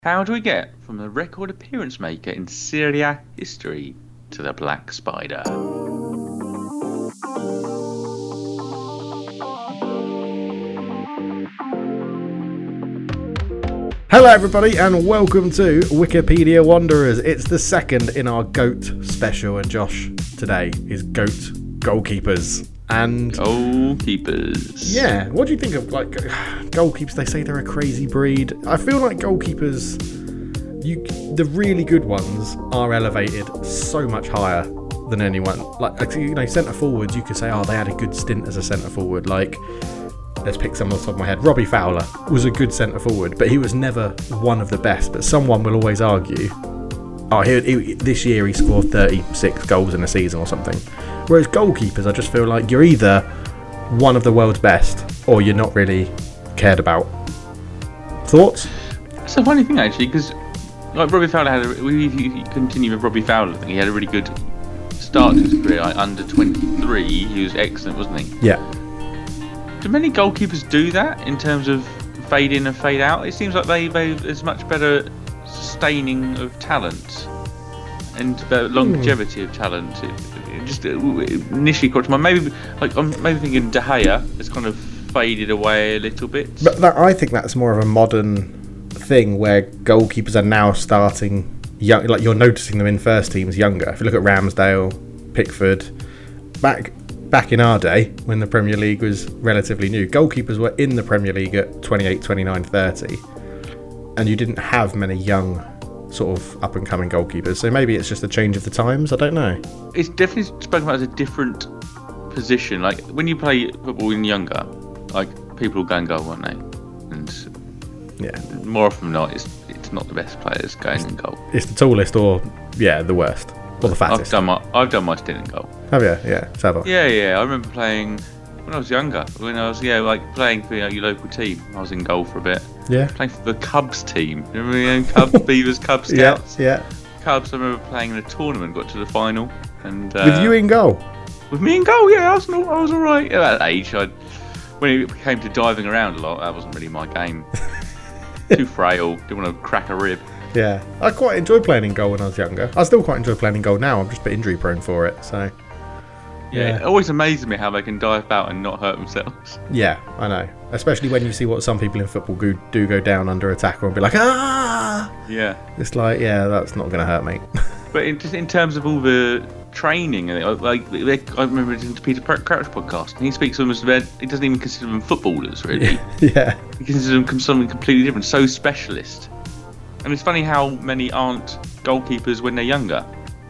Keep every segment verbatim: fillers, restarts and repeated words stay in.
How do we get from the record appearance maker in Serie A history to the Black Spider? Hello everybody and welcome to Wikipedia Wanderers. It's the second in our GOAT special, and Josh today is GOAT goalkeepers. And goalkeepers. Yeah, what do you think of like goalkeepers? They say they're a crazy breed. I feel like goalkeepers, you the really good ones are elevated so much higher than anyone. Like, you know, centre forwards, you could say, oh, they had a good stint as a centre forward. Like, let's pick someone off the top of my head. Robbie Fowler was a good centre forward, but he was never one of the best. But someone will always argue, oh, he, he, this year he scored thirty-six goals in a season or something. Whereas goalkeepers, I just feel like you're either one of the world's best or you're not really cared about. Thoughts? It's a funny thing actually, because like Robbie Fowler had, a, we continue with Robbie Fowler. I think he had a really good start to his career. Like under twenty-three, he was excellent, wasn't he? Yeah. Do many goalkeepers do that in terms of fade in and fade out? It seems like they they there's much better sustaining of talent and the longevity mm. of talent. It, it just it initially caught to mind. Maybe like I'm maybe thinking De Gea has kind of faded away a little bit. But that, I think that's more of a modern thing where goalkeepers are now starting young. Like, you're noticing them in first teams younger. If you look at Ramsdale, Pickford, back. Back in our day, when the Premier League was relatively new, goalkeepers were in the Premier League at twenty-eight, twenty-nine, thirty, and you didn't have many young sort of up-and-coming goalkeepers. So maybe it's just a change of the times, I don't know. It's definitely spoken about as a different position. Like, when you play football when younger, like, people will go and goal, won't they? And yeah, more often than not, it's, it's not the best players going in goal. It's the tallest or, yeah, the worst. Or the fattest. I've done my I've done my stint in goal. Have you? Yeah, Savo. Yeah, yeah. I remember playing when I was younger. When I was yeah, like playing for you know, your local team. I was in goal for a bit. Yeah. Playing for the Cubs team. Remember you know, Cubs, Beavers, Cub Scouts. Yeah, yeah. Cubs. I remember playing in a tournament. Got to the final. And uh, with you in goal. With me in goal. Yeah, I was not, I was all right at that age. I when it came to diving around a lot, that wasn't really my game. Too frail. Didn't want to crack a rib. Yeah, I quite enjoyed playing in goal when I was younger. I still quite enjoy playing in goal now. I'm just a bit injury prone for it, so. Yeah, yeah. It always amazes me how they can dive about and not hurt themselves. Yeah, I know. Especially when you see what some people in football do, do go down under attack and be like, ah! Yeah. It's like, yeah, that's not going to hurt me. But in, just in terms of all the training, like they, I remember listening to Peter Crouch podcast, and he speaks of them as he doesn't even consider them footballers, really. Yeah. He considers them something completely different, so specialist. And it's funny how many aren't goalkeepers when they're younger.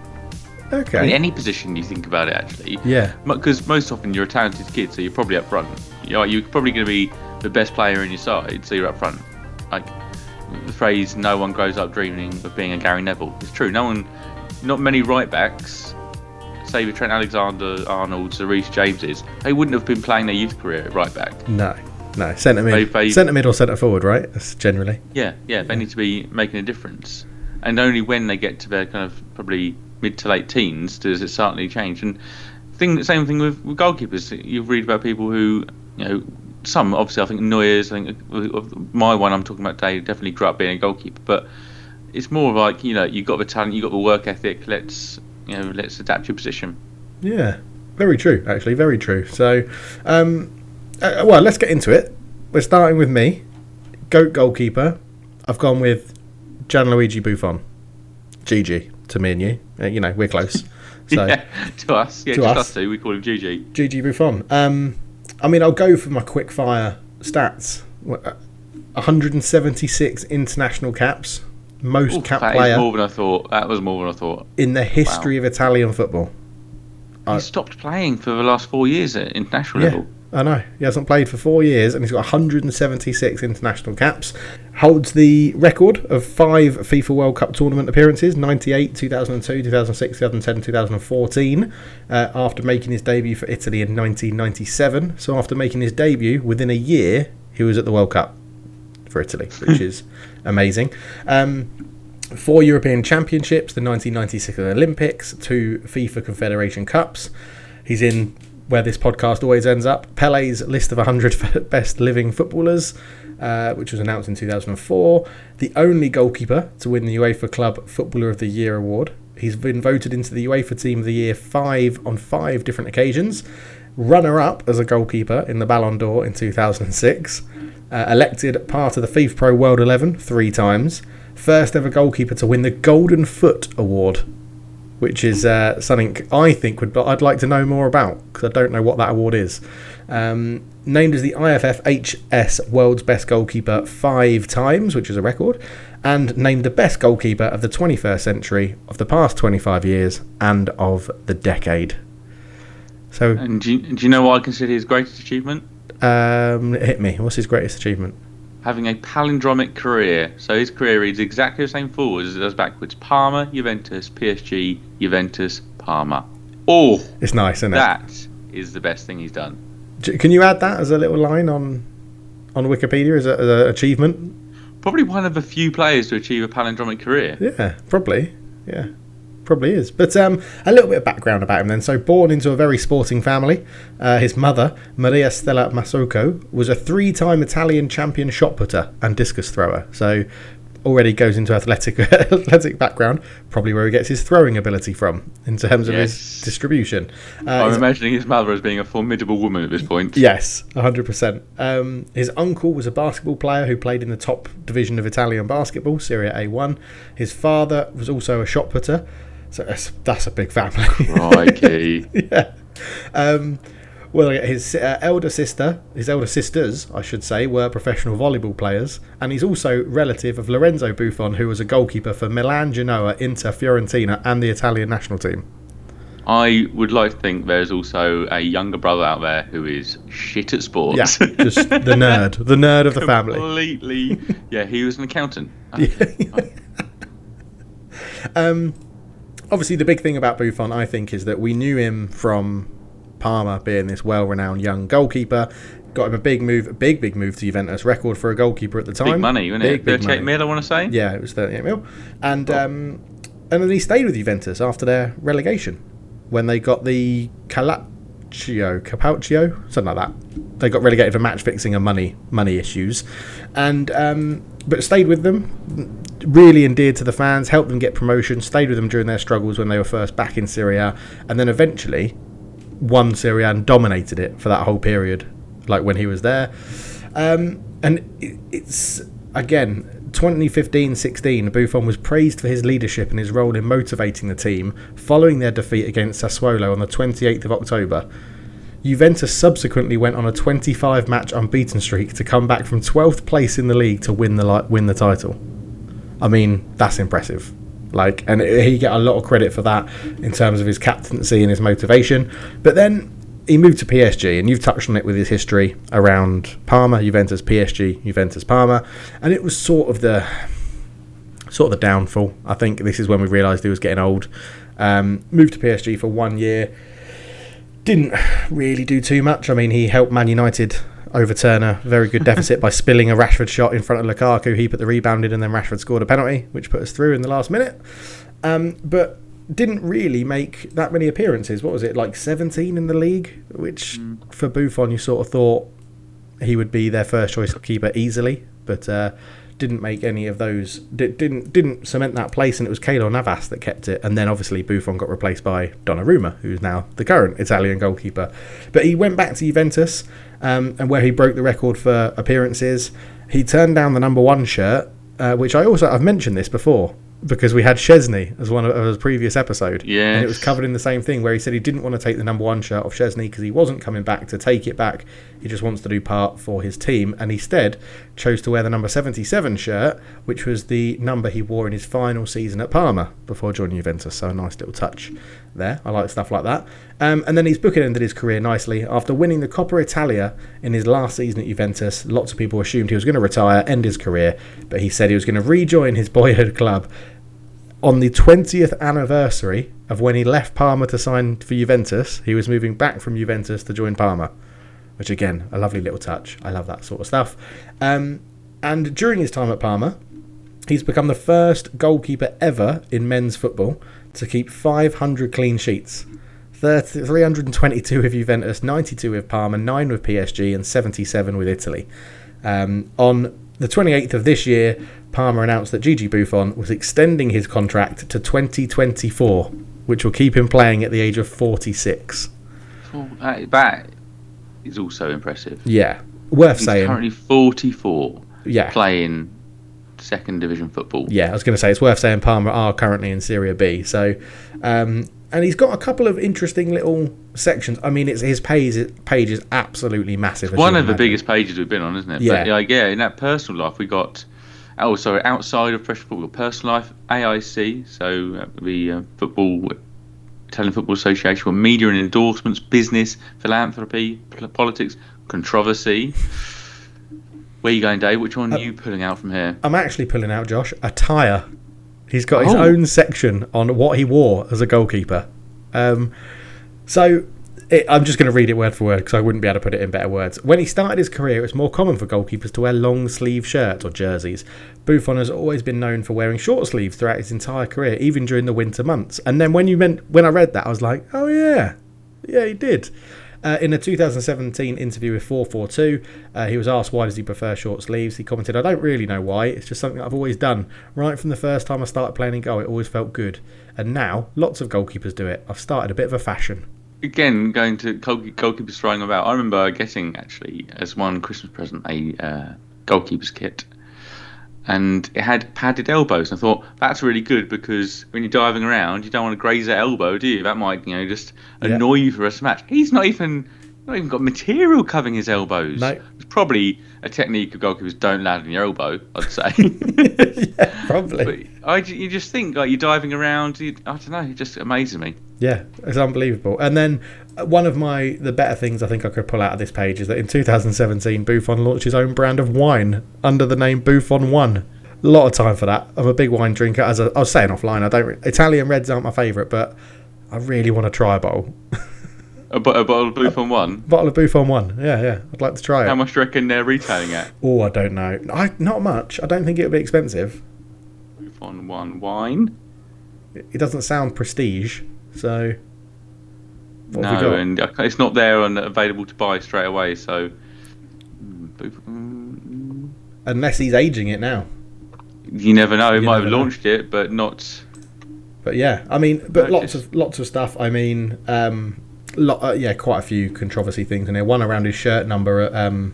Okay. In any position you think about it, actually. Yeah. Because most often you're a talented kid, so you're probably up front. You know, you're probably going to be the best player in your side, so you're up front. Like the phrase "no one grows up dreaming of being a Gary Neville." It's true. No one, not many right backs, say the Trent Alexander-Arnold's, the Reece Jameses, they wouldn't have been playing their youth career at right back. No. No, centre mid, they, they, centre mid or centre forward, right? That's generally. Yeah, yeah. They yeah. need to be making a difference, and only when they get to their kind of probably mid to late teens does it certainly change. And thing, same thing with, with goalkeepers. You read about people who, you know, some obviously I think Neuer's. I think my one I'm talking about today definitely grew up being a goalkeeper, but it's more like you know you've got the talent, you've got the work ethic. Let's you know let's adapt your position. Yeah, very true. Actually, very true. So. um Uh, well, let's get into it. We're starting with me. GOAT goalkeeper. I've gone with Gianluigi Buffon. G G to me and you. Uh, you know, we're close. So, yeah, to us. Yeah, to just us. us two. We call him G G. G G Buffon. Um, I mean, I'll go for my quick fire stats. one hundred seventy-six international caps. Most Ooh, cap that player. Is more than I thought. That was more than I thought. In the history wow. of Italian football. He I, stopped playing for the last four years at international yeah. level. I know. He hasn't played for four years and he's got one hundred seventy-six international caps. Holds the record of five FIFA World Cup tournament appearances, ninety-eight, two thousand two, two thousand six, two thousand ten, two thousand fourteen, uh, after making his debut for Italy in nineteen ninety-seven. So after making his debut, within a year, he was at the World Cup for Italy, which is amazing. Um, four European Championships, the nineteen ninety-six Olympics, two FIFA Confederation Cups. He's in where this podcast always ends up, Pele's list of one hundred best living footballers, uh, which was announced in two thousand four. The only goalkeeper to win the UEFA Club Footballer of the Year award. He's been voted into the UEFA Team of the Year five on five different occasions. Runner-up as a goalkeeper in the Ballon d'Or in two thousand six. Uh, elected part of the FIFA Pro World eleven three times. First ever goalkeeper to win the Golden Foot Award, which is uh, something I think would I'd like to know more about, because I don't know what that award is. Um, named as the I F F H S World's Best Goalkeeper five times, which is a record, and named the best goalkeeper of the twenty-first century, of the past twenty-five years, and of the decade. So, and do you, do you know what I consider his greatest achievement? Um, hit me. What's his greatest achievement? Having a palindromic career. So his career reads exactly the same forwards as it does backwards. Parma, Juventus, P S G, Juventus, Parma. Oh, it's nice, isn't it? That is the best thing he's done. Can you add that as a little line on on Wikipedia as an achievement? Probably one of a few players to achieve a palindromic career. Yeah, probably. Yeah, probably is. But um, a little bit of background about him then. So born into a very sporting family, uh, his mother, Maria Stella Masocco, was a three-time Italian champion shot putter and discus thrower. So already goes into athletic athletic background, probably where he gets his throwing ability from in terms of yes. his distribution. Uh, I'm imagining his mother as being a formidable woman at this point. Yes, one hundred percent. Um, his uncle was a basketball player who played in the top division of Italian basketball, Serie A one. His father was also a shot putter, so that's, that's a big family. Crikey. yeah. Um, Well, his uh, elder sister, his elder sisters, I should say, were professional volleyball players, and he's also relative of Lorenzo Buffon, who was a goalkeeper for Milan, Genoa, Inter, Fiorentina, and the Italian national team. I would like to think there's also a younger brother out there who is shit at sports. Yeah, just the nerd, the nerd of the family. Completely. Yeah, he was an accountant. Okay. um, obviously, the big thing about Buffon, I think, is that we knew him from Parma being this well-renowned young goalkeeper. Got him a big move, a big, big move to Juventus, record for a goalkeeper at the time. Big money, wasn't big, it? Big thirty-eight mil, I want to say. Yeah, it was thirty-eight mil. And, oh. um, and then he stayed with Juventus after their relegation, when they got the Calaccio, Capalcio, something like that. They got relegated for match fixing and money money issues. And um, but stayed with them, really endeared to the fans, helped them get promotion, stayed with them during their struggles when they were first back in Serie A, and then eventually won Serie A and dominated it for that whole period, like when he was there. Um, and it, it's, again, twenty fifteen sixteen, Buffon was praised for his leadership and his role in motivating the team following their defeat against Sassuolo on the twenty-eighth of October. Juventus subsequently went on a twenty-five match unbeaten streak to come back from twelfth place in the league to win the win the title. I mean, that's impressive. Like, and he get a lot of credit for that in terms of his captaincy and his motivation. But then he moved to P S G, and you've touched on it with his history around Parma, Juventus, P S G, Juventus, Parma, and it was sort of the sort of the downfall. I think this is when we realised he was getting old. Um, moved to P S G for one year, didn't really do too much. I mean, he helped Man United overturn a very good deficit by spilling a Rashford shot in front of Lukaku. He put the rebound in, and then Rashford scored a penalty, which put us through in the last minute. Um, but didn't really make that many appearances. What was it, like seventeen in the league? Which, mm. for Buffon, you sort of thought he would be their first choice keeper easily, but uh, didn't make any of those. Did, didn't didn't cement that place, and it was Keylor Navas that kept it. And then obviously Buffon got replaced by Donnarumma, who's now the current Italian goalkeeper. But he went back to Juventus, um, and where he broke the record for appearances. He turned down the number one shirt, uh, which I also I've mentioned this before, because we had Szczesny as one of his previous episode. Yes. And it was covered in the same thing, where he said he didn't want to take the number one shirt off Szczesny because he wasn't coming back to take it back. He just wants to do part for his team, and instead chose to wear the number seventy-seven shirt, which was the number he wore in his final season at Parma before joining Juventus. So a nice little touch there. I like stuff like that. Um, and then he's bookended his career nicely after winning the Coppa Italia in his last season at Juventus. Lots of people assumed he was going to retire, end his career, but he said he was going to rejoin his boyhood club on the twentieth anniversary of when he left Parma to sign for Juventus. He was moving back from Juventus to join Parma, which again, a lovely little touch. I love that sort of stuff. Um, and during his time at Parma, he's become the first goalkeeper ever in men's football to keep five hundred clean sheets. thirty, three hundred twenty-two with Juventus, ninety-two with Parma, nine with P S G, and seventy-seven with Italy. Um, on the twenty-eighth of this year, Parma announced that Gigi Buffon was extending his contract to twenty twenty-four, which will keep him playing at the age of forty-six. Oh, that, that is also impressive. Yeah, worth He's saying. currently forty-four, Yeah. playing second division football. Yeah, I was going to say, it's worth saying Parma are currently in Serie B. So, um, and he's got a couple of interesting little sections. I mean, it's his page, page is absolutely massive. It's one of the biggest pages we've been on, isn't it? Yeah. But, like, yeah, in that personal life, we got, oh, sorry, outside of Fresh Football, personal life, A I C, so uh, the uh, football, Italian Football Association, with media and endorsements, business, philanthropy, p- politics, controversy. Where are you going, Dave? Which one are you pulling out from here? I'm actually pulling out, Josh, attire. He's got his Oh. own section on what he wore as a goalkeeper. Um, so it, I'm just going to read it word for word because I wouldn't be able to put it in better words. When he started his career, it was more common for goalkeepers to wear long sleeve shirts or jerseys. Buffon has always been known for wearing short sleeves throughout his entire career, even during the winter months. And then when you meant when I read that, I was like, oh yeah, yeah, he did. Uh, in a two thousand seventeen interview with four forty-two, uh, he was asked why does he prefer short sleeves. He commented, I don't really know why, it's just something I've always done. Right from the first time I started playing in goal, it always felt good. And now, lots of goalkeepers do it. I've started a bit of a fashion. Again, going to goal- goalkeepers throwing about. I remember getting, actually, as one Christmas present, a uh, goalkeeper's kit. And it had padded elbows. And I thought, that's really good because when you're diving around, you don't want to graze that elbow, do you? That might, you know, just annoy you for the rest of the match. He's not even not even got material covering his elbows. No. It's probably a technique of goalkeepers don't land on your elbow, I'd say. Yeah, probably. But I, you just think, like, you're diving around, you, I don't know, it just amazes me. Yeah, it's unbelievable. And then uh, one of my the better things I think I could pull out of this page is that in two thousand seventeen, Buffon launched his own brand of wine under the name Buffon One. A lot of time for that. I'm a big wine drinker. As I, I was saying offline, I don't Italian reds aren't my favourite, but I really want to try a bottle. A, bo- a bottle of Buffon One? Bottle of Buffon One. Yeah, yeah. I'd like to try it. How much do you reckon they're retailing at? Oh, I don't know. I not much. I don't think it would be expensive. Buffon One wine? It, it doesn't sound prestige, so. What have we No, got? and I- it's not there and available to buy straight away, so. mm, Buffon- Unless he's aging it now. You never know. He You might have never know. launched it, but not. But yeah, I mean, but No, lots just- of lots of stuff. I mean, um, lo- uh, yeah, quite a few controversy things in there. One around his shirt number at, um,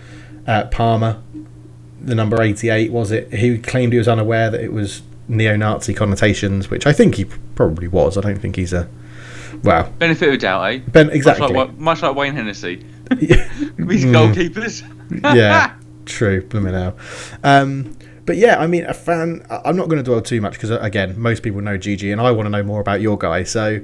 at Parma, the number eighty-eight was it? He claimed he was unaware that it was neo-Nazi connotations, which I think he probably was. I don't think he's a well. Benefit of doubt, eh? Ben, exactly. Much like, much like Wayne Hennessy. Yeah. These Mm. goalkeepers. Yeah, true. Blooming hell. Um, but yeah, I mean, a fan. I- I'm not going to dwell too much because again, most people know Gigi, and I want to know more about your guy. So,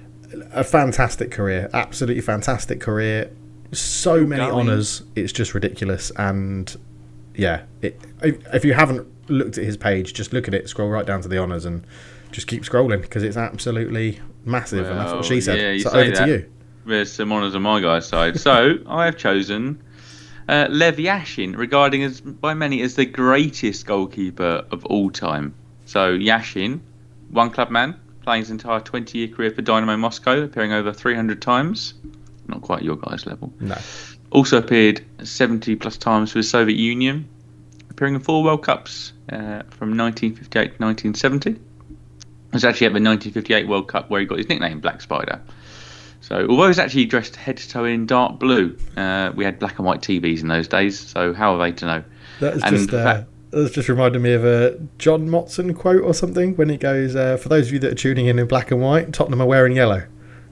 a fantastic career, absolutely fantastic career. So many going. honours, it's just ridiculous. And yeah, it, if you haven't looked at his page, just look at it, scroll right down to the honours, and just keep scrolling because it's absolutely massive. and that's what Well, she said. yeah, you so say over that. to you. There's some honours on my guy's side. So I have chosen uh, Lev Yashin, regarding as by many as the greatest goalkeeper of all time. So Yashin, one club man, playing his entire twenty-year career for Dynamo Moscow, appearing over three hundred times. Not quite your guy's level. No. Also appeared seventy plus times for the Soviet Union, appearing in four World Cups uh, from nineteen fifty-eight to nineteen seventy. It was actually at the nineteen fifty-eight World Cup where he got his nickname Black Spider. So, although he was actually dressed head to toe in dark blue, uh, we had black and white T Vs in those days, so how are they to know? That was And just the uh, fact- that was just reminded me of a John Motson quote or something when he goes, uh, "For those of you that are tuning in in black and white, Tottenham are wearing yellow."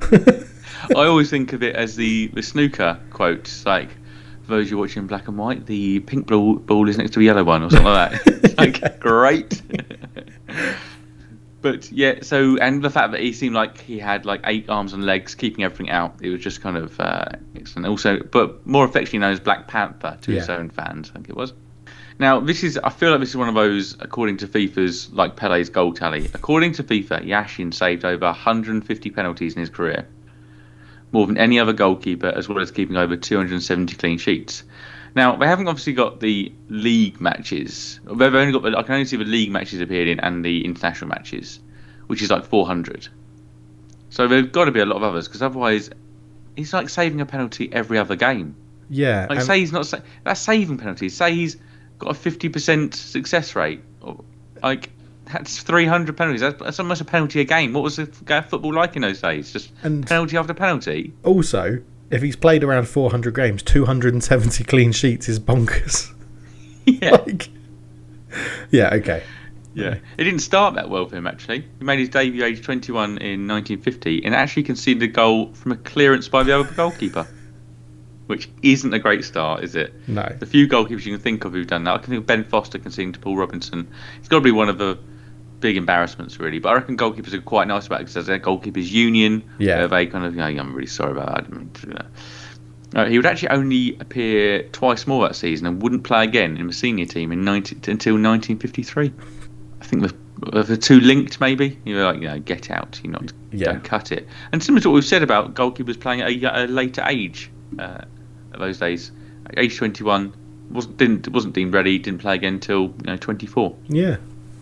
I always think of it as the, the snooker quote. It's like, for those of you watching in black and white, the pink ball, ball is next to the yellow one, or something like that. It's like, great. But yeah, so, and the fact that he seemed like he had like eight arms and legs, keeping everything out, it was just kind of uh, excellent. Also, but more affectionately known as Black Panther to his Yeah. own fans, I think it was. Now, this is, I feel like this is one of those, according to FIFA's, like Pele's goal tally. According to FIFA, Yashin saved over one hundred fifty penalties in his career, more than any other goalkeeper, as well as keeping over two hundred seventy clean sheets. Now, they haven't obviously got the league matches. They've only got the, I can only see the league matches appeared in and the international matches, which is like four hundred. So there's got to be a lot of others, because otherwise, he's like saving a penalty every other game. Yeah. Like, say he's not sa- that's saving penalties. Say he's got a fifty percent success rate. Or, like, that's three hundred penalties. That's, that's almost a penalty a game. What was the football like in those days? Just and penalty after penalty. Also, if he's played around four hundred games, two hundred seventy clean sheets is bonkers. Yeah. like, yeah. Okay. Yeah. It didn't start that well for him, actually. He made his debut age twenty-one in nineteen fifty and actually conceded a goal from a clearance by the other goalkeeper, which isn't a great start, is it? No. The few goalkeepers you can think of who've done that. I can think of Ben Foster conceding to Paul Robinson. It's got to be one of the big embarrassments, really. But I reckon goalkeepers are quite nice about it, because there's a goalkeepers union. Yeah. Where they kind of, you know, I'm really sorry about that. I didn't mean to do that. Uh, he would actually only appear twice more that season and wouldn't play again in the senior team in ninety until nineteen fifty-three. I think the, the two linked, maybe. You're like, you know, get out. You not Yeah. don't cut it. And similar to what we've said about goalkeepers playing at a, a later age. Uh, those days, age twenty-one, wasn't didn't wasn't deemed ready, didn't play again until you know twenty-four. Yeah.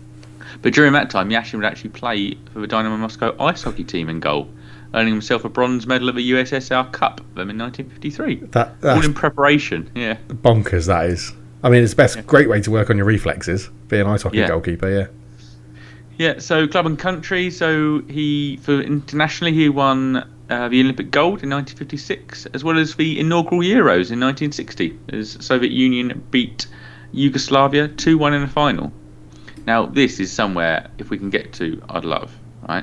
But during that time, Yashin would actually play for the Dynamo Moscow ice hockey team in goal, earning himself a bronze medal at the U S S R Cup for them in nineteen fifty-three. That all that's in preparation. Yeah, bonkers. That is. I mean, it's the best. Yeah. Great way to work on your reflexes. Be an ice hockey Yeah. goalkeeper. Yeah. yeah. So club and country. So he for internationally he won Uh, the Olympic gold in nineteen fifty-six, as well as the inaugural Euros in nineteen sixty, as Soviet Union beat Yugoslavia two one in the final. Now, this is somewhere, if we can get to, I'd love, right?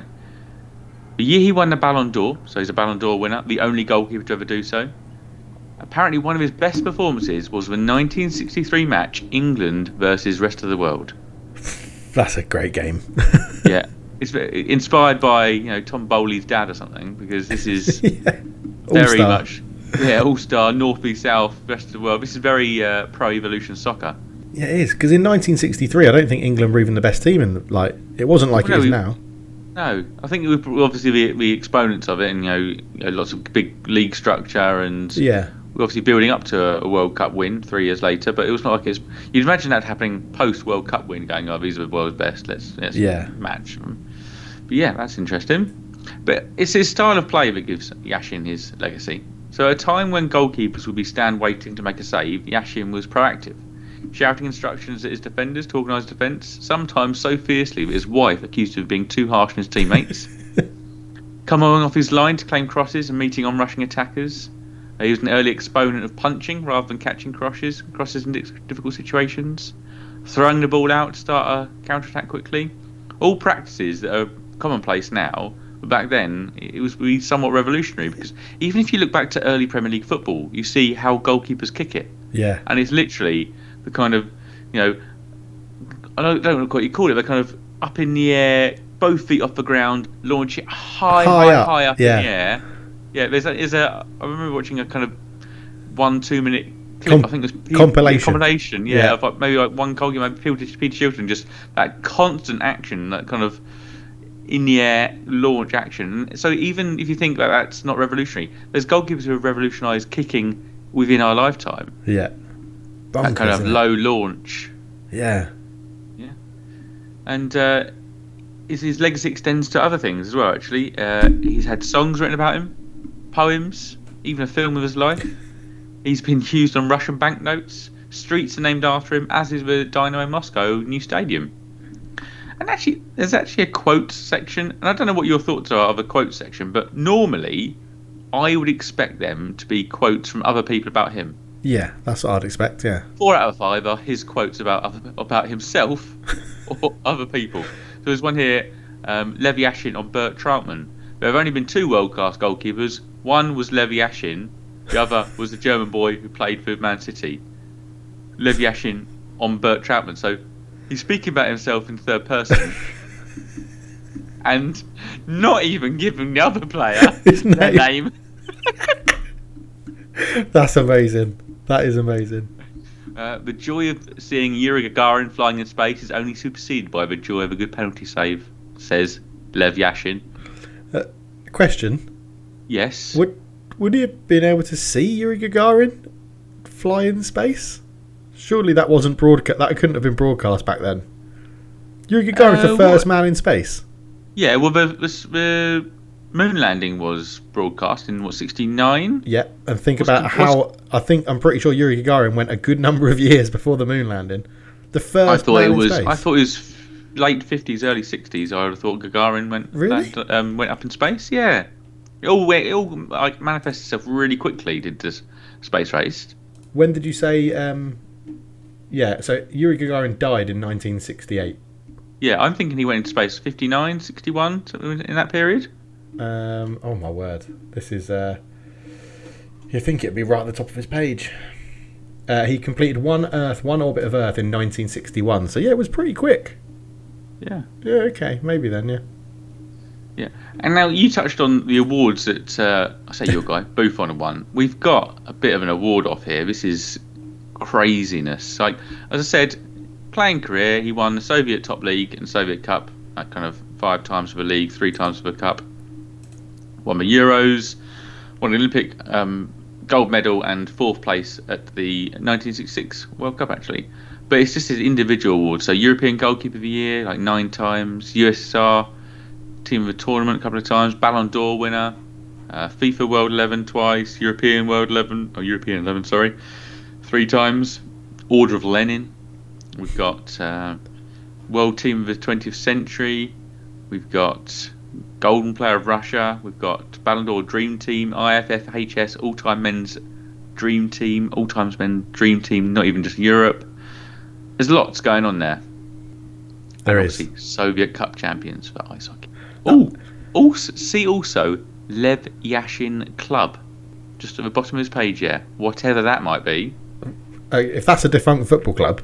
The year he won the Ballon d'Or, so he's a Ballon d'Or winner, the only goalkeeper to ever do so. Apparently, one of his best performances was the nineteen sixty-three match, England versus rest of the world. That's a great game. Yeah. It's inspired by, you know, Tom Bowley's dad or something, because this is yeah. very All-star. much, yeah, all-star, north, east, south, rest of the world. This is very uh, pro-evolution soccer. Yeah, it is, because in nineteen sixty-three, I don't think England were even the best team. In the, like, it wasn't like Well, it is no, now. No, I think we were obviously the, the exponents of it, and you know, you know, lots of big league structure, and Yeah. we're obviously building up to a, a World Cup win three years later. But it was not like it's. You'd imagine that happening post World Cup win, going, "Oh, these are the world's best. Let's, let's Yeah. match them." But yeah, that's interesting. But it's his style of play that gives Yashin his legacy. So at a time when goalkeepers would be stand waiting to make a save, Yashin was proactive, shouting instructions at his defenders to organise defence, sometimes so fiercely that his wife accused him of being too harsh on his teammates. Coming off his line to claim crosses and meeting on rushing attackers. Uh, he was an early exponent of punching rather than catching crosses, crosses in difficult situations. Throwing the ball out to start a counter-attack quickly. All practices that are commonplace now, but back then it was really somewhat revolutionary, because even if you look back to early Premier League football, you see how goalkeepers kick it, Yeah. and it's literally the kind of, you know, I don't, don't know what you call it, they're kind of up in the air, both feet off the ground, launch it high, High high, up, high up yeah. in the air. Yeah, there's a, there's a. I remember watching a kind of one, two minute clip. Com- I think it was P- compilation. compilation, yeah, Yeah. of like maybe like one goalkeeper, maybe Peter, Peter Shilton, just that constant action, that kind of in the air launch action. So even if you think that that's not revolutionary, there's goalkeepers who have revolutionised kicking within our lifetime. Yeah. That kind Bonkers, of isn't it? low launch. Yeah. Yeah. And uh, his, his legacy extends to other things as well, actually. Uh, he's had songs written about him, poems, even a film of his life. He's been used on Russian banknotes. Streets are named after him, as is the Dynamo Moscow new stadium. And actually, there's actually a quote section, and I don't know what your thoughts are of a quote section, but normally I would expect them to be quotes from other people about him. Yeah, that's what I'd expect, yeah. Four out of five are his quotes about other, about himself or other people. So there's one here, um, Lev Yashin on Bert Troutman. There have only been two world-class goalkeepers. One was Lev Yashin, the other was the German boy who played for Man City. Lev Yashin on Bert Troutman. So he's speaking about himself in third person and not even giving the other player His their name. name. That's amazing. That is amazing. Uh, the joy of seeing Yuri Gagarin flying in space is only superseded by the joy of a good penalty save, says Lev Yashin. Uh, question. Yes. Would would he have been able to see Yuri Gagarin fly in space? Surely that wasn't broadcast. That couldn't have been broadcast back then. Yuri Gagarin's Uh, the first what- man in space. Yeah, well, the, the, the moon landing was broadcast in what sixty-nine. Yeah, and think Was- about was- how I think I'm pretty sure Yuri Gagarin went a good number of years before the moon landing. The I first thought man it in was. space. I thought it was f- late fifties, early sixties. I would have thought Gagarin went Really? land- um, went up in space. Yeah, it all went, it all like manifested itself really quickly. Did this space race? When did you say? Um, yeah, so Yuri Gagarin died in nineteen sixty-eight. Yeah, I'm thinking he went into space fifty-nine, sixty-one, something in that period. Um, oh my word, this is. Uh, you think it'd be right at the top of his page? Uh, he completed one Earth, one orbit of Earth in nineteen sixty-one. So yeah, it was pretty quick. Yeah. Yeah, okay, maybe then. Yeah. Yeah, and now you touched on the awards that uh, I say your guy Buffon won. We've got a bit of an award off here. This is craziness. Like as I said, playing career, he won the Soviet Top League and Soviet Cup, like kind of five times for the league, three times for the cup. Won the Euros, won the Olympic um, gold medal and fourth place at the nineteen sixty-six World Cup actually. But it's just his individual awards. So European Goalkeeper of the Year, like nine times, U S S R Team of the Tournament a couple of times, Ballon d'Or winner, uh, FIFA World eleven twice, European World eleven, or European eleven, sorry, three times, Order of Lenin. We've got uh, World Team of the twentieth Century. We've got Golden Player of Russia. We've got Ballon d'Or Dream Team, I F F H S All-Time Men's Dream Team, All-Time Men's Dream Team, not even just Europe. There's lots going on there. There And is. obviously Soviet Cup champions for ice hockey. Oh, also see also Lev Yashin Club, just at the bottom of his page. Yeah, whatever that might be. Uh, if that's a defunct football club,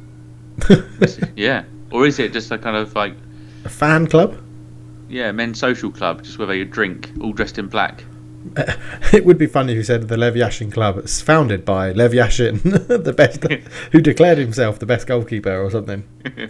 Yeah, or is it just a kind of like a fan club. yeah men's social club, just where they drink, all dressed in black. It would be funny if you said the Lev Yashin Club. It's founded by Lev Yashin, the best, who declared himself the best goalkeeper or something.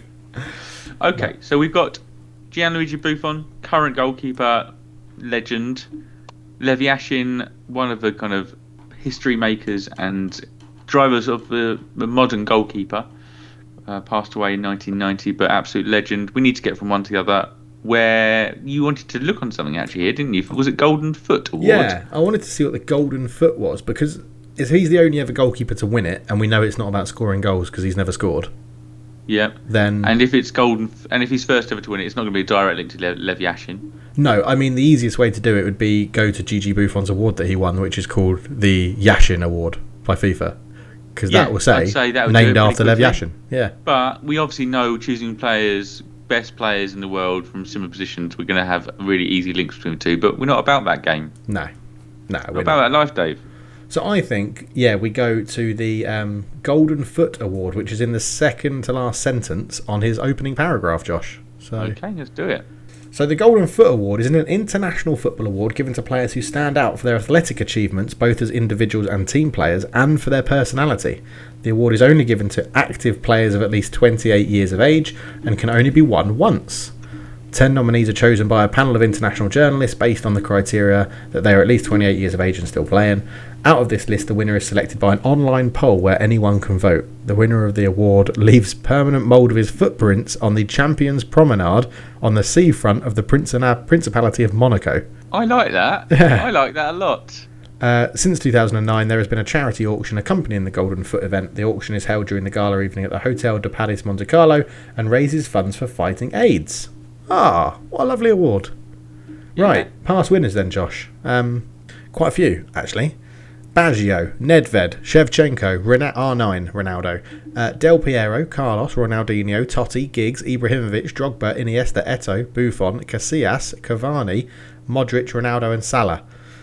Okay, so we've got Gianluigi Buffon, current goalkeeper, legend. Lev Yashin, one of the kind of history makers and drivers of the, the modern goalkeeper. Uh, passed away in nineteen ninety, but absolute legend. We need to get from one to the other. Where you wanted to look on something actually here, didn't you? Was it Golden Foot Award? Yeah, I wanted to see what the Golden Foot was because if he's the only ever goalkeeper to win it, and we know it's not about scoring goals because he's never scored. Yeah. Then And if it's golden, and if he's first ever to win it, it's not going to be a direct link to Lev, Lev Yashin. no, I mean the easiest way to do it would be go to Gigi Buffon's award that he won, which is called the Yashin Award by FIFA, because Yeah, that will say, I'd say that would do it named pretty after Lev quickly. Yashin. Yeah, But we obviously know choosing players, best players in the world from similar positions, we're going to have really easy links between the two. But we're not about that game. no, no, We're we're about not. that life, Dave. So I think, yeah, we go to the um, Golden Foot Award, which is in the second to last sentence on his opening paragraph, Josh. So, Okay, let's do it. so the Golden Foot Award is an international football award given to players who stand out for their athletic achievements, both as individuals and team players, and for their personality. The award is only given to active players of at least twenty-eight years of age and can only be won once. Ten nominees are chosen by a panel of international journalists based on the criteria that they are at least twenty-eight years of age and still playing. Out of this list, the winner is selected by an online poll where anyone can vote. The winner of the award leaves permanent mould of his footprints on the Champions Promenade on the seafront of the Princi- Principality of Monaco. I like that. Yeah. I like that a lot. Uh, since two thousand nine, there has been a charity auction accompanying the Golden Foot event. The auction is held during the gala evening at the Hotel de Paris Monte Carlo and raises funds for fighting AIDS. Ah, what a lovely award. Yeah. Right, past winners then, Josh. Um, quite a few, actually. Baggio, Nedved, Shevchenko, Rena- R nine, Ronaldo, uh, Del Piero, Carlos, Ronaldinho, Totti, Giggs, Ibrahimovic, Drogba, Iniesta, Eto'o, Buffon, Casillas, Cavani, Modric, Ronaldo and Salah.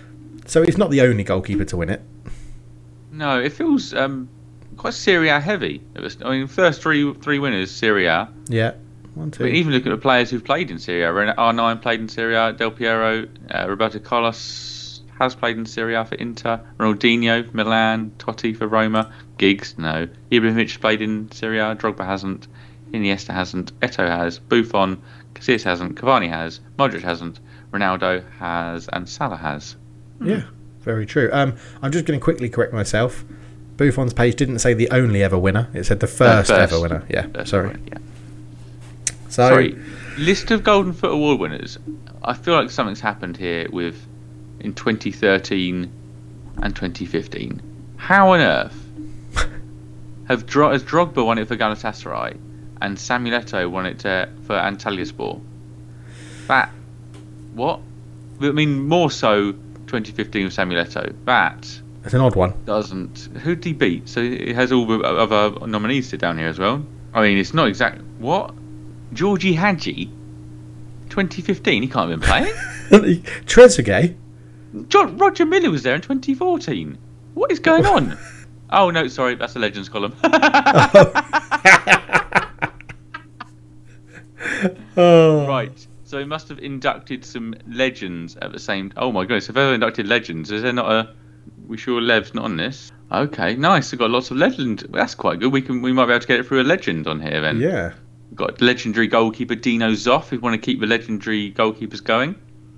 So he's not the only goalkeeper to win it. No, it feels um, quite Serie A heavy. It was, I mean, first three three winners, Serie A. Yeah, one, two. But even looking at the players who've played in Serie A, R nine played in Serie A, Del Piero, uh, Roberto Carlos has played in Serie A for Inter, Ronaldinho for Milan, Totti for Roma, Giggs, no. Ibrahimovic played in Serie A, Drogba hasn't, Iniesta hasn't, Eto'o has, Buffon, Casillas hasn't, Cavani has, Modric hasn't, Ronaldo has, and Salah has. Yeah, very true. Um, I'm just going to quickly correct myself. Buffon's page didn't say the only ever winner. It said the first, first. ever winner. Yeah, First sorry. one, yeah. So, Sorry. List of Golden Foot Award winners. I feel like something's happened here with in twenty thirteen and twenty fifteen. How on earth have Dro- has Drogba won it for Galatasaray and Samuel Eto'o won it to, for Antalyaspor? That what? I mean, more so twenty fifteen with Samuel Eto'o. That It's an odd one. doesn't. Who did he beat? So it has all the other nominees sit down here as well. I mean, it's not exact. What? Georgie Hadji, twenty fifteen. He can't have been playing. Trezeguet. John, Roger Miller was there in twenty fourteen. What is going on? Oh no, sorry, that's the Legends column. Oh. Right. So he must have inducted some legends at the same. Oh my goodness! If ever inducted legends, is there not a? We sure Lev's not on this. Okay, nice. We've got lots of legend. That's quite good. We can. We might be able to get it through a legend on here then. Yeah. We've got legendary goalkeeper Dino Zoff. If we want to keep the legendary goalkeepers going.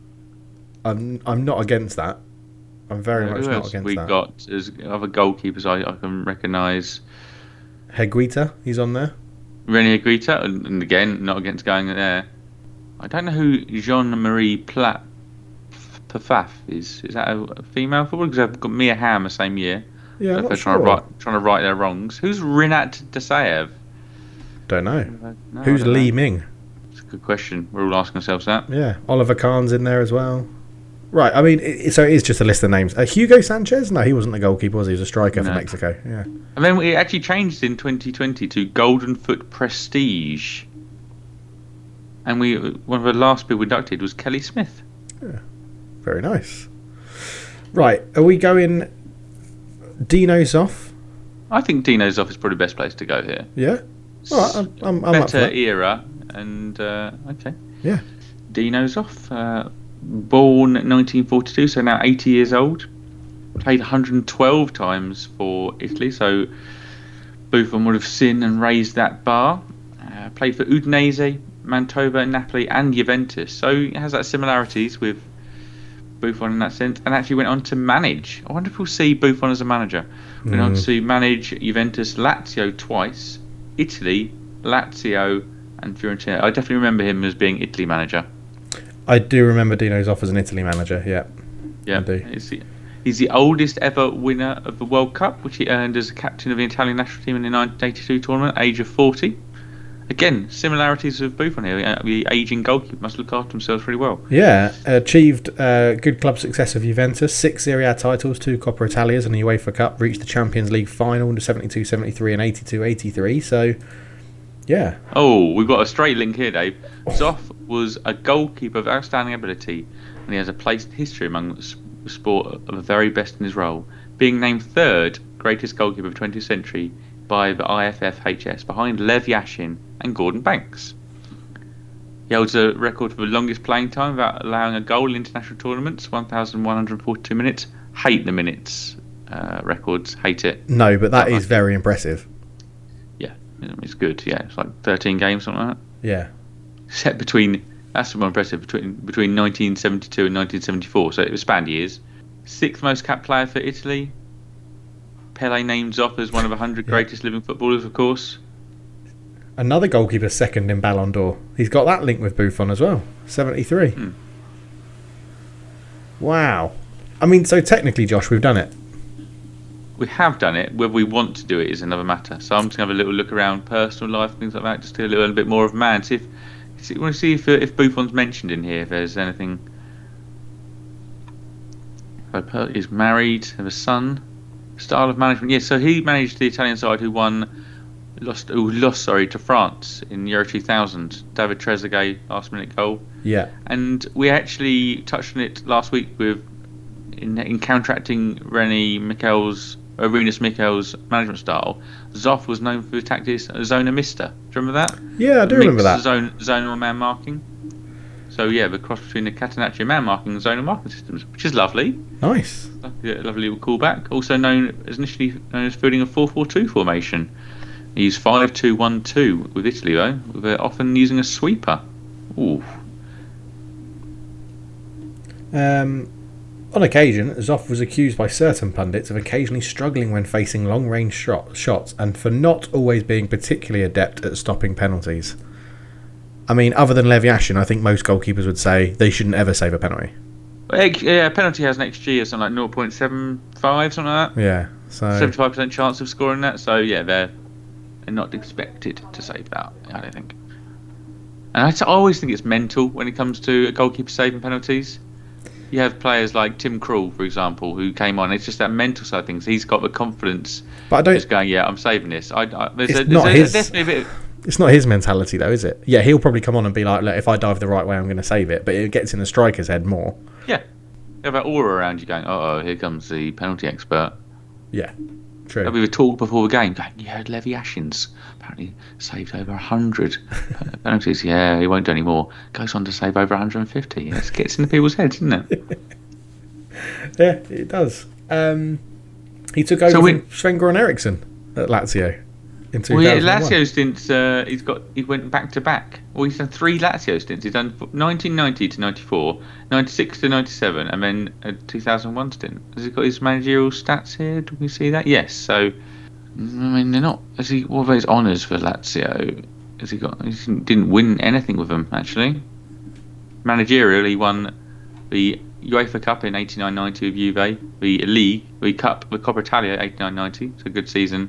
I'm I'm not against that. I'm very Uh, much who not else against we that. got as other goalkeepers I, I can recognise. Higuita, he's on there. René Higuita, and, and again, not against going there. I don't know who Jean-Marie Plat Pafaf is. Is that a female footballer? Because I've got Mia Hamm the same year. Yeah, So I'm if not they're trying sure. to right trying to right their wrongs. Who's Rinat Dasaev? Don't know. No, Who's I don't Lee know. Ming? It's a good question. We're all asking ourselves that. Yeah, Oliver Kahn's in there as well. Right, I mean, it, so it is just a list of names. Uh, Hugo Sanchez? No, he wasn't the goalkeeper, was he? He was a striker for No. Mexico. Yeah. And then it actually changed in twenty twenty to Golden Foot Prestige. And we one of the last people inducted was Kelly Smith. Very nice. Right, are we going Dino Zoff? I think Dino Zoff is probably the best place to go here. Yeah? All right, I'm, I'm, I'm up for Better that. era, and uh, okay. Yeah. Dino Zoff, uh, born nineteen forty-two, so now eighty years old. Played one hundred twelve times for Italy, so Buffon would have seen and raised that bar. Uh, played for Udinese, Mantova, Napoli, and Juventus, so he has that similarities with Buffon in that sense, and actually went on to manage. I wonder if we'll see Buffon as a manager. Went on Mm. to manage Juventus, Lazio twice, Italy, Lazio, and Fiorentina. I definitely remember him as being Italy manager. I do remember Dino Zoff as an Italy manager, yeah. Yeah, I do. he's the, he's the oldest ever winner of the World Cup, which he earned as a captain of the Italian national team in the nineteen eighty-two tournament, age of forty. Again, similarities with Buffon here. Uh, The ageing goalkeeper must look after themselves really well. Yeah, achieved uh, good club success of Juventus, six Serie A titles, two Coppa Italias and the UEFA Cup, reached the Champions League final in seventy-two seventy-three and eighty-two eighty-three, so yeah. Oh, we've got a straight link here, Dave. Zoff was a goalkeeper of outstanding ability, and he has a place in history among the s- sport of the very best in his role, being named third greatest goalkeeper of the twentieth century by the I F F H S, behind Lev Yashin and Gordon Banks. He holds a record for the longest playing time without allowing a goal in international tournaments, one thousand one hundred forty-two minutes. Hate the minutes uh, records, hate it. No, but that Don't is like very impressive. Yeah, it's good. Yeah, it's like thirteen games, something like that. Yeah. Set between, that's more impressive, between between nineteen seventy-two and nineteen seventy-four, so it was spanned years. Sixth most capped player for Italy. Pele names off as one of the one hundred Yeah. greatest living footballers, of course. Another goalkeeper second in Ballon d'Or. He's got that link with Buffon as well. seventy-three. Hmm. Wow. I mean, so technically, Josh, we've done it. We have done it. Whether we want to do it is another matter. So I'm just going to have a little look around personal life, things like that, just do a little bit more of man. See if, see, want to see if, uh, if Buffon's mentioned in here, if there's anything. He's married, have a son. Style of management, yes. So he managed the Italian side who won, lost, who lost, sorry, to France in Euro two thousand. David Trezeguet, last minute goal. Yeah. And we actually touched on it last week with in, in counteracting Rennie Mikel's, uh, Rinus Mikel's management style. Zoff was known for his tactics Zona Mista. Do you remember that? Yeah, I do remember that. Zone, zonal man marking. So yeah, the cross between the Catenaccio man marking and zonal marking systems, which is lovely. Nice. A lovely little callback. Also known as initially known as fielding a four four two formation. He used five two one two with Italy though, with, uh, often using a sweeper. Ooh. Um, on occasion, Zoff was accused by certain pundits of occasionally struggling when facing long-range shot, shots and for not always being particularly adept at stopping penalties. I mean, other than Lev Yashin, I think most goalkeepers would say they shouldn't ever save a penalty. Yeah, penalty has an X G of something like zero point seven five, something like that. Yeah, so seventy-five percent chance of scoring that. So yeah, they're, they're not expected to save that, I don't think. And I always think it's mental when it comes to a goalkeeper saving penalties. You have players like Tim Krul, for example, who came on. It's just that mental side of things. He's got the confidence. But I don't. Just going, yeah, I'm saving this. I, I, there's it's a, not there's his. a, definitely a bit. It's not his mentality, though, is it? Yeah, he'll probably come on and be like, "Look, if I dive the right way, I'm going to save it." But it gets in the striker's head more. Yeah, you have that aura around you going, "Oh, here comes the penalty expert." Yeah, true. And we were talking before the game, going, "You heard Lev Yashin's apparently saved over a hundred penalties." Yeah, he won't do any more. Goes on to save over one hundred fifty. It gets into people's heads, doesn't it? Yeah, it does. Um, he took over so we, from Sven-Goran Eriksson at Lazio in two thousand one. Well, yeah, Lazio stints. Uh, he's got. He went back to back. Well, he's done three Lazio stints. He's done nineteen ninety to ninety-four, ninety-six to ninety-seven, and then a two thousand one stint. Has he got his managerial stats here? Do we see that? Yes. So, I mean, they're not. Has he? What are his honours for Lazio? Has he got? He didn't win anything with them actually. Managerially, he won the UEFA Cup in eighty-nine ninety with Juve, the League, the Cup, the Coppa Italia eighty-nine ninety, it's a good season,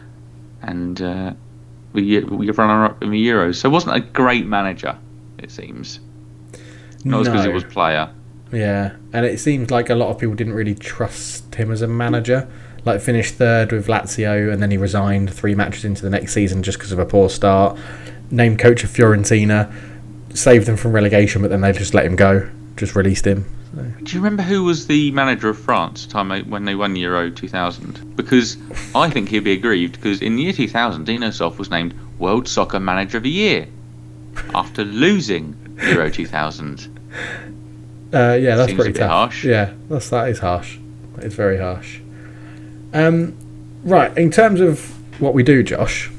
and uh, we we runner-up in the Euros. So it wasn't a great manager, it seems. Not as good as he was player. Yeah, and it seems like a lot of people didn't really trust him as a manager. Like, finished third with Lazio, and then he resigned three matches into the next season just because of a poor start. Named coach of Fiorentina, saved them from relegation, but then they just let him go, just released him. So. Do you remember who was the manager of France time they, when they won Euro two thousand? Because I think he'd be aggrieved, because in the year two thousand, Dino Zoff was named World Soccer Manager of the Year after losing Euro two thousand. Uh, yeah, that's Seems pretty a bit tough. Harsh. Yeah, that's that is harsh. It's very harsh. Um, right, in terms of what we do, Josh,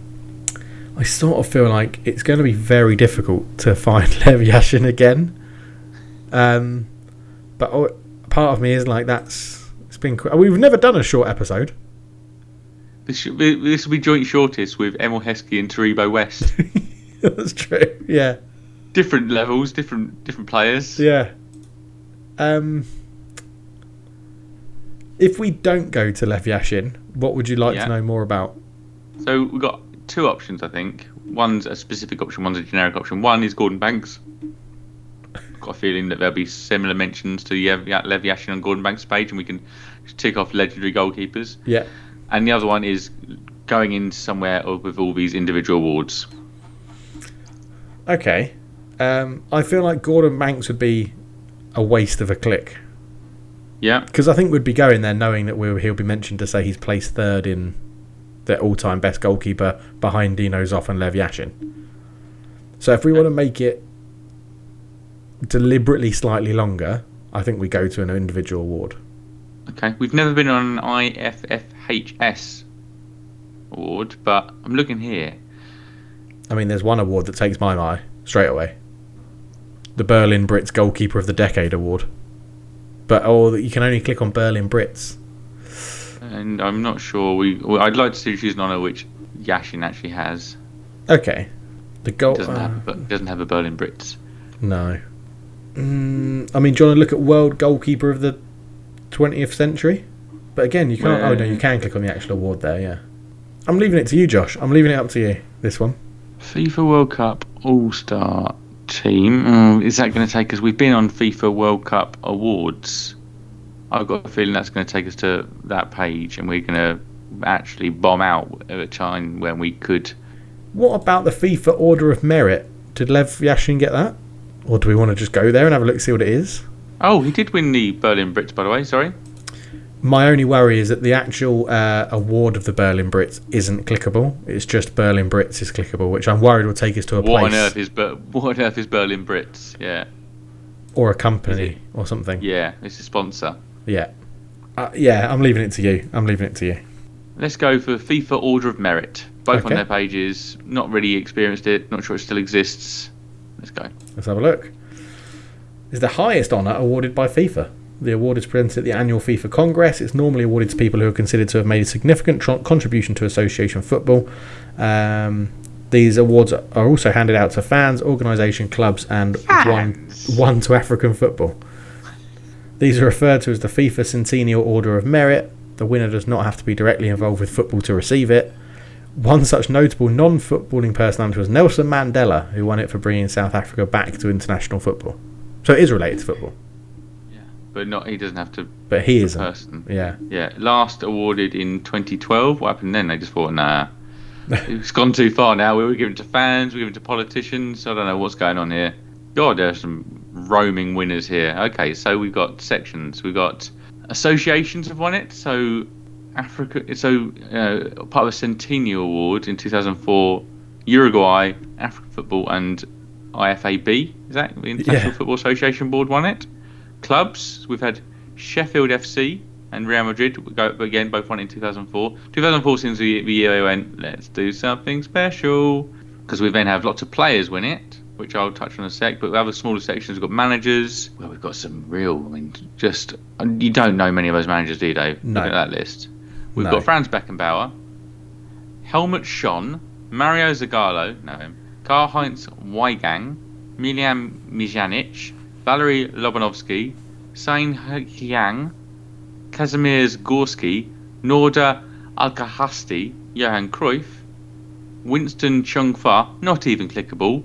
I sort of feel like it's going to be very difficult to find Lev Yashin again. Um, but oh, part of me is like, that's it's been. We've never done a short episode. This should be, this will be joint shortest with Emil Heskey and Taribo West. That's true. Yeah. Different levels, different different players. Yeah. Um. If we don't go to Lev Yashin, what would you like yeah. to know more about? So we've got two options, I think. One's a specific option, one's a generic option. One is Gordon Banks. I've got a feeling that there'll be similar mentions to Lev Yashin on Gordon Banks' page, and we can just tick off legendary goalkeepers. Yeah. And the other one is going in somewhere with all these individual awards. Okay. Um, I feel like Gordon Banks would be a waste of a click. Yeah. Because I think we'd be going there knowing that we'll, he'll be mentioned to say he's placed third in the all-time best goalkeeper behind Dino Zoff and Lev Yashin. So if we want to make it deliberately slightly longer, I think we go to an individual award. Okay. We've never been on an I F F H S award, but I'm looking here. I mean, there's one award that takes my eye straight away. The Berlin Brits Goalkeeper of the Decade award. But oh, you can only click on Berlin Brits. And I'm not sure. We. Well, I'd like to see choose an honour which Yashin actually has. Okay. The goal doesn't uh, have. A, doesn't have a Berlin Brits. No. Mm, I mean, do you want to look at World Goalkeeper of the twentieth century? But again, you can't. Well, oh no, you can click on the actual award there. Yeah. I'm leaving it to you, Josh. I'm leaving it up to you. This one. FIFA World Cup All Star Team. Oh, is that going to take us? We've been on FIFA World Cup awards. I've got a feeling that's going to take us to that page, and we're going to actually bomb out at a time when we could. What about the FIFA Order of Merit? Did Lev Yashin get that? Or do we want to just go there and have a look, see what it is? Oh, he did win the Berlin Brits, by the way, sorry. My only worry is that the actual uh, award of the Berlin Brits isn't clickable. It's just Berlin Brits is clickable, which I'm worried will take us to a what place. On earth is Ber- what on earth is Berlin Brits? Yeah. Or a company or something. Yeah, it's a sponsor. Yeah. Uh, yeah, I'm leaving it to you. I'm leaving it to you. Let's go for FIFA Order of Merit. Both Okay. on their pages. Not really experienced it. Not sure it still exists. Let's go. Let's have a look. It's the highest honour awarded by FIFA. The award is presented at the annual FIFA Congress. It's normally awarded to people who are considered to have made a significant tr- contribution to association football. Um, These awards are also handed out to fans, organisation, clubs, and one, one to African football. These are referred to as the FIFA Centennial Order of Merit. The winner does not have to be directly involved with football to receive it. One such notable non-footballing personality was Nelson Mandela, who won it for bringing South Africa back to international football. So it is related to football. Yeah, but not. He doesn't have to. But he is a person. Yeah. Yeah. Last awarded in twenty twelve. What happened then? They just thought, nah, it's gone too far now. We were giving it to fans. We were giving it to politicians. I don't know what's going on here. God, there's some roaming winners here. Okay, so we've got sections. We've got associations have won it. So Africa. So uh, part of a Centennial Award in two thousand four. Uruguay, African Football, and I F A B. Is that the International Yeah. Football Association Board won it? Clubs, we've had Sheffield F C and Real Madrid. We go again, both won it in two thousand four. two thousand four seems the, the year they went, let's do something special. Because we then have lots of players win it, which I'll touch on in a sec. But we have a smaller sections. We've got managers. Well, we've got some real, I mean, just, you don't know many of those managers, do you, Dave? No. Look at that list. We've No. got Franz Beckenbauer, Helmut Schön, Mario Zagallo, know him, Karl-Heinz Weigang, Miljan Mijanic, Valery Lobanovsky, Sain Hyang, Kazimierz Gorski, Norda Alkahasti, Johan Cruyff, Winston Chung-Fa, not even clickable,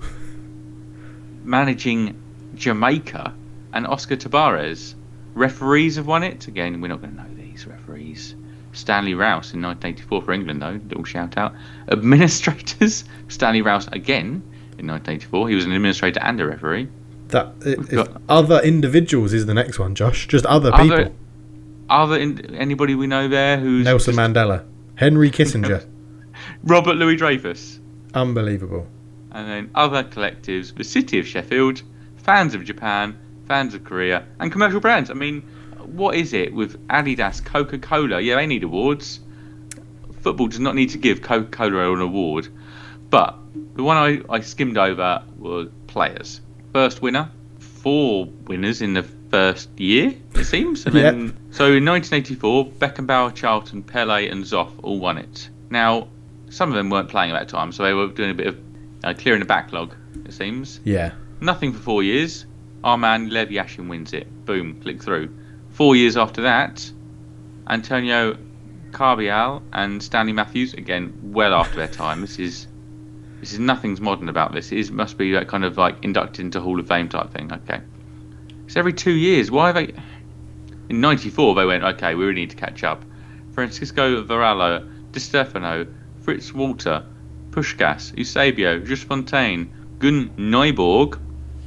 managing Jamaica, and Oscar Tabarez. Referees have won it. Again, we're not going to know these referees. Stanley Rouse in nineteen eighty-four for England, though. Little shout out. Administrators. Stanley Rouse again in nineteen eighty-four. He was an administrator and a referee. That it, We've it's got- other individuals is the next one, Josh. Just other people. Other, other in, anybody we know there who's Nelson just- Mandela, Henry Kissinger. Robert Louis Dreyfus, Unbelievable. and then other collectives: the City of Sheffield, fans of Japan, fans of Korea, and commercial brands. I mean, what is it with Adidas, Coca-Cola? Yeah, they need awards. Football does not need to give Coca-Cola an award. But the one I, I skimmed over were players. First winner, four winners in the first year, it seems. And then, Yep. So in nineteen eighty-four, Beckenbauer, Charlton, Pele, and Zoff all won it. Now, some of them weren't playing at that time, so they were doing a bit of uh, clearing the backlog, it seems. Yeah. Nothing for four years. Our man Lev Yashin wins it. Boom, click through. Four years after that, Antonio Carbial and Stanley Matthews, again, well after their time. This is this is nothing's modern about this. It is, must be that kind of like inducted into Hall of Fame type thing. Okay, it's every two years. Why have they? In ninety-four, they went, okay, we really need to catch up. Francisco Varallo, Di Stefano, Fritz Walter, Puskás, Eusebio, Just Fontaine, Gun Neuborg,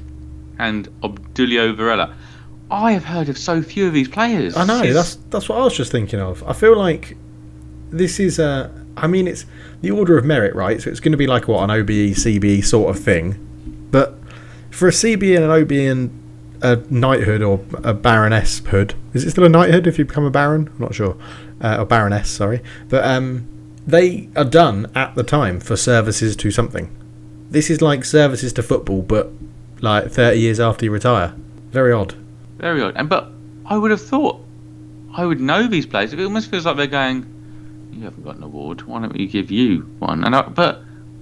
and Obdulio Varela. I have heard of so few of these players. I know. It's- That's that's what I was just thinking of. I feel like this is a. I mean, it's the order of merit, right? So it's going to be like what an O B E, C B E sort of thing. But for a C B E and an O B E and a knighthood or a baroness hood, is it still a knighthood if you become a baron? I'm not sure. Uh, or baroness, sorry. But um, they are done at the time for services to something. This is like services to football, but like thirty years after you retire. Very odd. Very odd. And but I would have thought I would know these players. It almost feels like they're going, you haven't got an award. Why don't we give you one? And I, but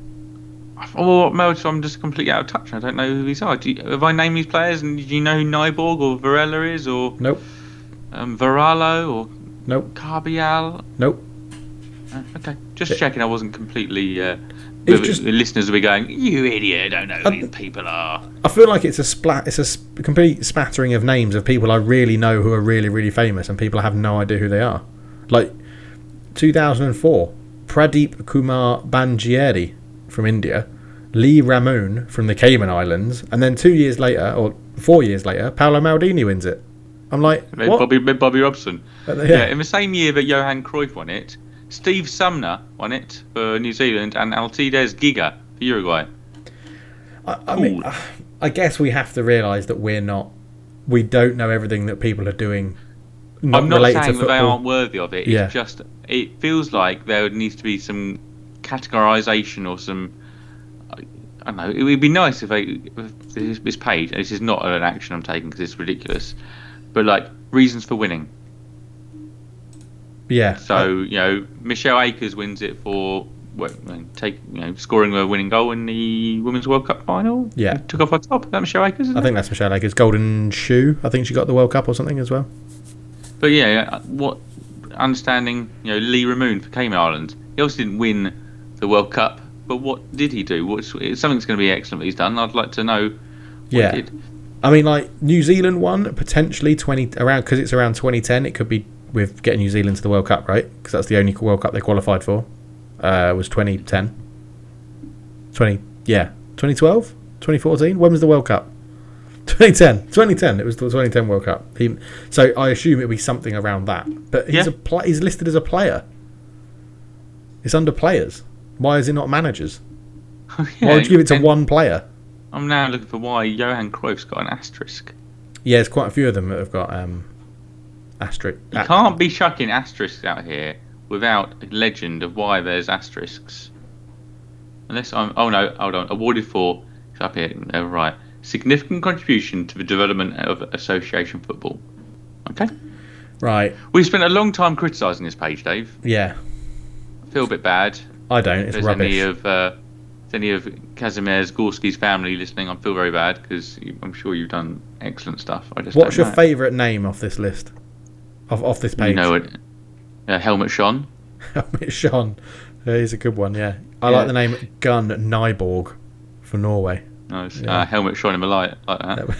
oh, well, so I'm just completely out of touch. I don't know who these are. Do you, have I named these players? And do you know who Nyborg or Varela is, or Nope. um, Varallo or Nope. Carbial? Nope. Uh, okay, just checking. I wasn't completely. Uh, It's the, just- the listeners will be going, you idiot! I don't know who Uh, these people are. I feel like it's a splat. It's a sp- complete spattering of names of people I really know who are really, really famous, and people I have no idea who they are. Like two thousand four, Pradeep Kumar Bangieri from India, Lee Ramon from the Cayman Islands, and then two years later, or four years later, Paolo Maldini wins it. I'm like, Maybe what? Bobby, maybe Bobby Robson. Uh, Yeah. yeah. in the same year that Johan Cruyff won it, Steve Sumner won it for New Zealand, and Alcides Giga for Uruguay. I, I mean, Cool. I guess we have to realise that we're not, we don't know everything that people are doing. Not I'm not related saying to that they football. aren't worthy of it. It's Yeah. just it feels like there needs to be some categorisation or some. I don't know. It would be nice if, they, if this is paid. This is not an action I'm taking because it's ridiculous. But like reasons for winning. Yeah. So you know, Michelle Akers wins it for what, take you know scoring a winning goal in the Women's World Cup final. Yeah, took off on top. Is that Michelle Akers? I it? think that's Michelle Akers. Golden shoe. I think she got the World Cup or something as well. But yeah, what understanding you know Lee Ramoon for Cayman Islands. He obviously didn't win the World Cup, but what did he do? What's it's something's going to be excellent that he's done. I'd like to know. What yeah. he did. I mean, like New Zealand won potentially twenty around because it's around twenty ten. It could be with getting New Zealand to the World Cup, right? Because that's the only World Cup they qualified for. Uh, was twenty ten. twenty yeah, twenty twelve, twenty fourteen. When was the World Cup? twenty ten. twenty ten. It was the twenty ten World Cup. He, so I assume it'll be something around that. But he's Yeah. a pl- he's listed as a player. It's under players. Why is it not managers? Oh, yeah, Why would you give it to and one player? I'm now looking for why Johan Cruyff's got an asterisk. Yeah, there's quite a few of them that have got um, asterisk. You can't be chucking asterisks out here without a legend of why there's asterisks. Unless I'm. Oh no, hold on. Awarded for. It's up here. Oh, right. Significant contribution to the development of association football. Okay. Right. We spent a long time criticising this page, Dave. Yeah. I feel a bit bad. I don't. It's If there's rubbish. any of uh, if any of Kazimierz Gorski's family listening, I feel very bad because I'm sure you've done excellent stuff. I just What's don't your know. favourite name off this list? Off off this page? You know it. Uh, Helmut Schön. Helmut Schön. He's a good one. Yeah. I Yeah. like the name Gun Nyborg for Norway. Nice. Yeah. Uh, Helmut Schön in my light like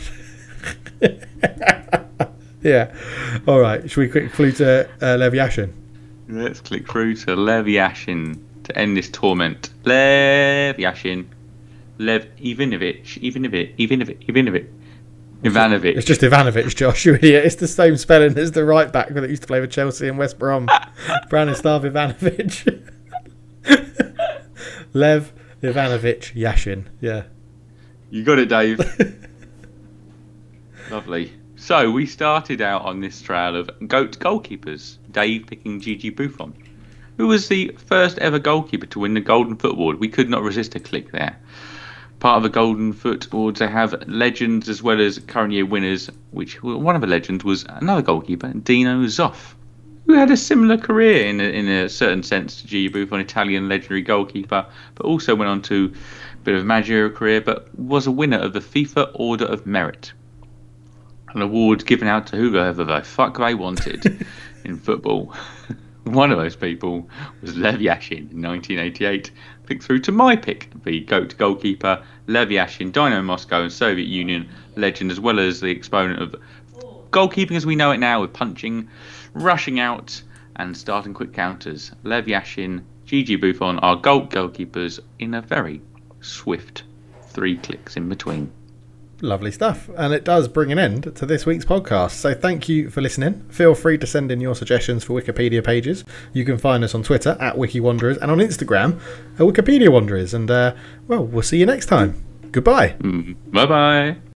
that. Yeah. All right. Should we quick flew to uh, Lev Yashin? Let's click through to Lev Yashin to end this torment. Lev Yashin. Lev Ivanovic. Ivanovic. Ivanovic. Ivanovic. Ivanovic. It's just Ivanovic, Josh, you idiot. It's the same spelling as the right back that used to play for Chelsea and West Brom. Branislav Ivanovic. Lev Ivanovic Yashin. Yeah. You got it, Dave. Lovely. So we started out on this trail of GOAT goalkeepers. Dave picking Gigi Buffon, who was the first ever goalkeeper to win the Golden Foot Award. We could not resist a click there. Part of the Golden Foot Awards, they have legends as well as current year winners, which one of the legends was another goalkeeper, Dino Zoff, who had a similar career in a, in a certain sense to Gigi Buffon, Italian legendary goalkeeper, but also went on to a bit of a managerial career, but was a winner of the FIFA Order of Merit, an award given out to whoever the fuck they wanted in football. One of those people was Lev Yashin in nineteen eighty-eight, picked through to my pick, the GOAT goalkeeper, Lev Yashin, Dynamo Moscow and Soviet Union legend, as well as the exponent of goalkeeping as we know it now, with punching, rushing out and starting quick counters. Lev Yashin, Gigi Buffon are GOAT goalkeepers in a very swift three clicks in between. Lovely stuff. And it does bring an end to this week's podcast. So thank you for listening. Feel free to send in your suggestions for Wikipedia pages. You can find us on Twitter at WikiWanderers and on Instagram at Wikipedia Wanderers. And, uh, well, we'll see you next time. Goodbye. Mm, bye-bye.